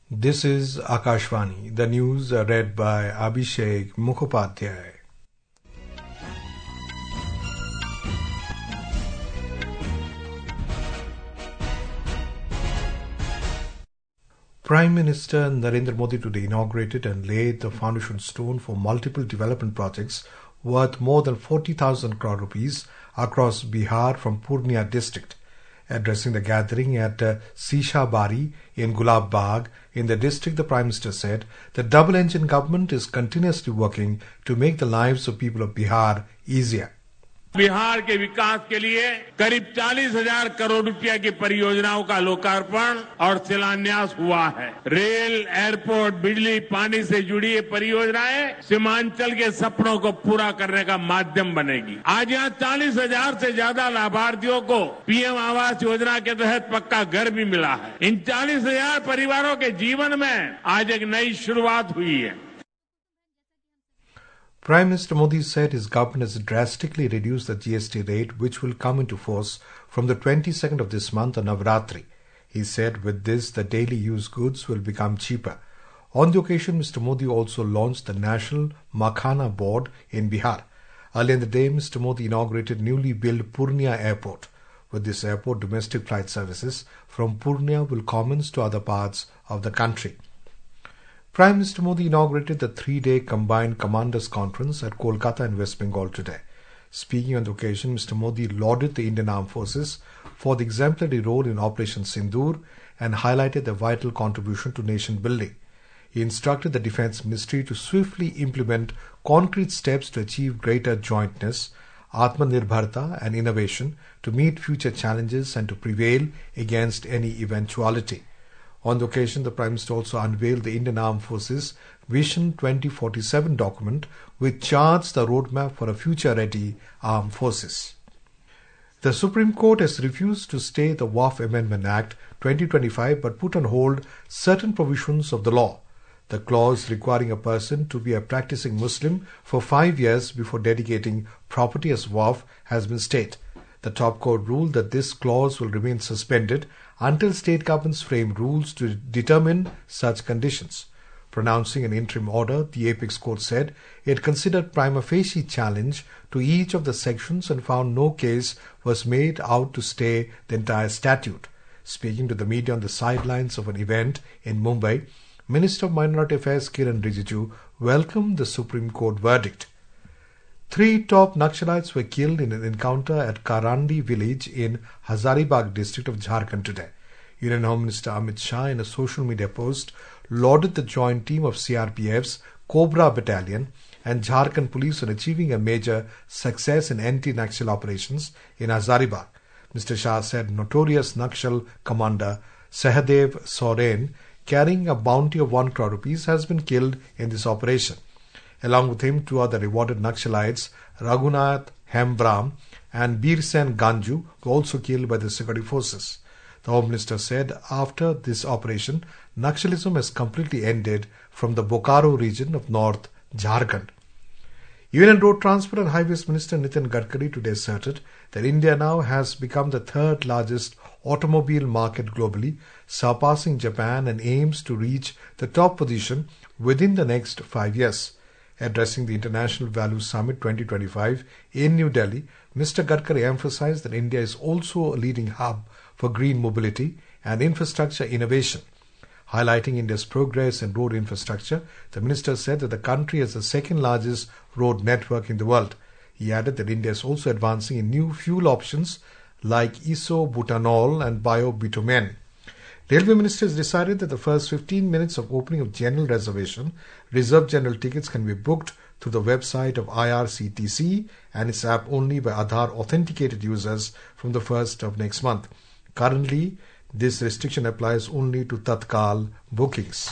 This is Akashvani, the news read by Abhishek Mukhopadhyay. Prime Minister Narendra Modi today inaugurated and laid the foundation stone for multiple development projects worth more than 40,000 crore rupees across Bihar from Purnia district. Addressing the gathering at Sisha Bari in Gulab Bagh in the district, the Prime Minister said the double-engine government is continuously working to make the lives of people of Bihar easier. Bihar के विकास के लिए करीब 40,000 करोड़ रुपया की परियोजनाओं का लोकार्पण और शिलान्यास हुआ है। रेल, एयरपोर्ट, बिजली, पानी से जुड़ी ये परियोजनाएं सीमांचल के सपनों को पूरा करने का माध्यम बनेगी। आज यहाँ 40,000 से ज्यादा लाभार्थियों को पीएम आवास योजना के तहत पक्का घर भी मिला है। इन 40,000 परिवारों के जीवन में आज एक नई शुरुआत हुई है। Prime Minister Modi said his government has drastically reduced the GST rate, which will come into force from the 22nd of this month on Navratri. He said with this, the daily use goods will become cheaper. On the occasion, Mr. Modi also launched the National Makhana Board in Bihar. Earlier in the day, Mr. Modi inaugurated newly built Purnia Airport. With this airport, domestic flight services from Purnia will commence to other parts of the country. Prime Minister Modi inaugurated the 3-day Combined Commanders Conference at Kolkata in West Bengal today. Speaking on the occasion, Mr. Modi lauded the Indian Armed Forces for the exemplary role in Operation Sindoor and highlighted their vital contribution to nation building. He instructed the Defence Ministry to swiftly implement concrete steps to achieve greater jointness, Atmanirbharta and innovation to meet future challenges and to prevail against any eventuality. On the occasion, the Prime Minister also unveiled the Indian Armed Forces Vision 2047 document, which charts the roadmap for a future-ready armed forces. The Supreme Court has refused to stay the Waqf Amendment Act 2025 but put on hold certain provisions of the law. The clause requiring a person to be a practicing Muslim for 5 years before dedicating property as Waqf has been stayed. The top court ruled that this clause will remain suspended until state governments frame rules to determine such conditions. Pronouncing an interim order, the apex court said it considered prima facie challenge to each of the sections and found no case was made out to stay the entire statute. Speaking to the media on the sidelines of an event in Mumbai, Minister of Minority Affairs Kiran Rijiju welcomed the Supreme Court verdict. 3 top Naxalites were killed in an encounter at Karandi village in Hazaribagh district of Jharkhand today. Union Home Minister Amit Shah, in a social media post, lauded the joint team of CRPF's Cobra Battalion and Jharkhand Police on achieving a major success in anti-Naxal operations in Hazaribagh. Mr. Shah said notorious Naxal commander Sahadev Soren, carrying a bounty of 1 crore rupees, has been killed in this operation. Along with him, 2 other rewarded Naxalites, Raghunath Hembram and Birsen Ganju, were also killed by the security forces. The Home Minister said after this operation, Naxalism has completely ended from the Bokaro region of North Jharkhand. Union Road Transport and Highways Minister Nitin Gadkari today asserted that India now has become the 3rd largest automobile market globally, surpassing Japan, and aims to reach the top position within the next 5 years. Addressing the International Value Summit 2025 in New Delhi, Mr. Gadkari emphasized that India is also a leading hub for green mobility and infrastructure innovation. Highlighting India's progress in road infrastructure, the minister said that the country has the 2nd largest road network in the world. He added that India is also advancing in new fuel options like isobutanol and biobitumen. Railway Minister has decided that the first 15 minutes of opening of general reservation, reserved general tickets can be booked through the website of IRCTC and its app only by Aadhaar authenticated users from the 1st of next month. Currently, this restriction applies only to Tatkal bookings.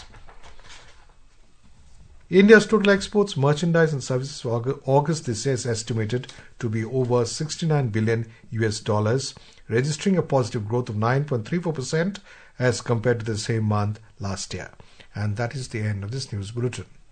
India's total exports, merchandise and services for August this year is estimated to be over $69 billion, registering a positive growth of 9.34% as compared to the same month last year. And that is the end of this news bulletin.